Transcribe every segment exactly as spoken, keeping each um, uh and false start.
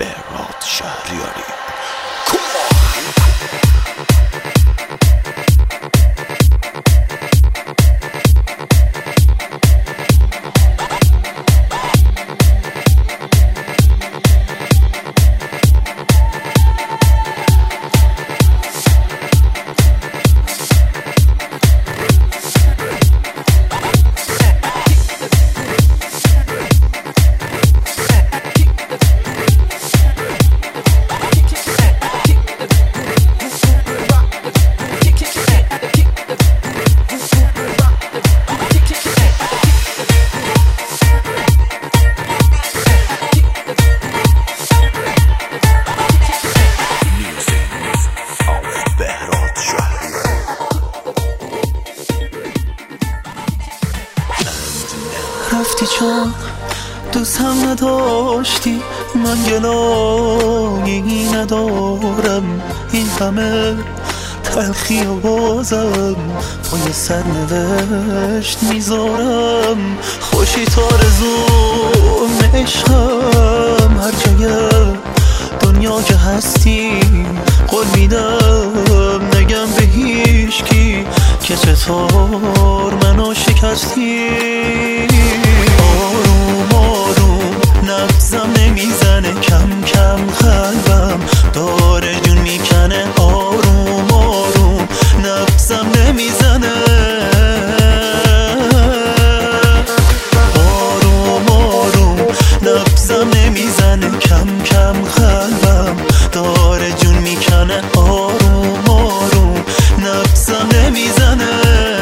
بهراد شهریاری. رفتی چون دوست هم نداشتی، من گلایی ندارم، این همه تلخی و بازم پای سرنوشت میذارم. خوشی تارزوم عشقم، هر جای دنیا که هستی قول میدم نگم به هیچکی که چطور منو شکستی. آروم آروم نبضم نمیزنه، کم کم قلبم داره جون میکنه. آروم آروم نبضم نمیزنه، آروم آروم نبضم نمیزنه، کم کم قلبم داره جون میکنه. آروم آروم نبضم نمیزنه.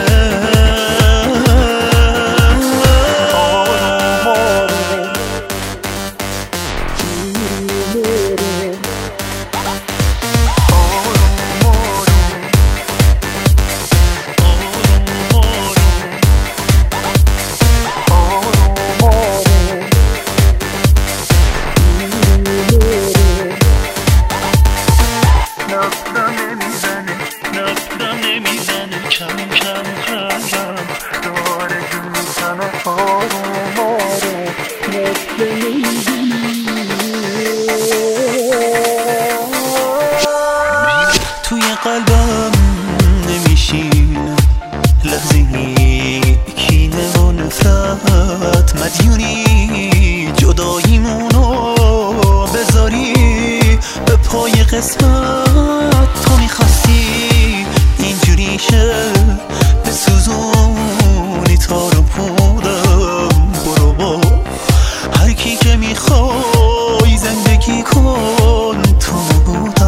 توی قلبم نمیشین لحظه‌ای کینه و نفرت، مدیونی جداییمونو بذاری به پای قسمت. تو میخواستی اینجوری شه بسوزونی تار و پودم. برو با هر کی که میخوای زندگی کن، تو نبود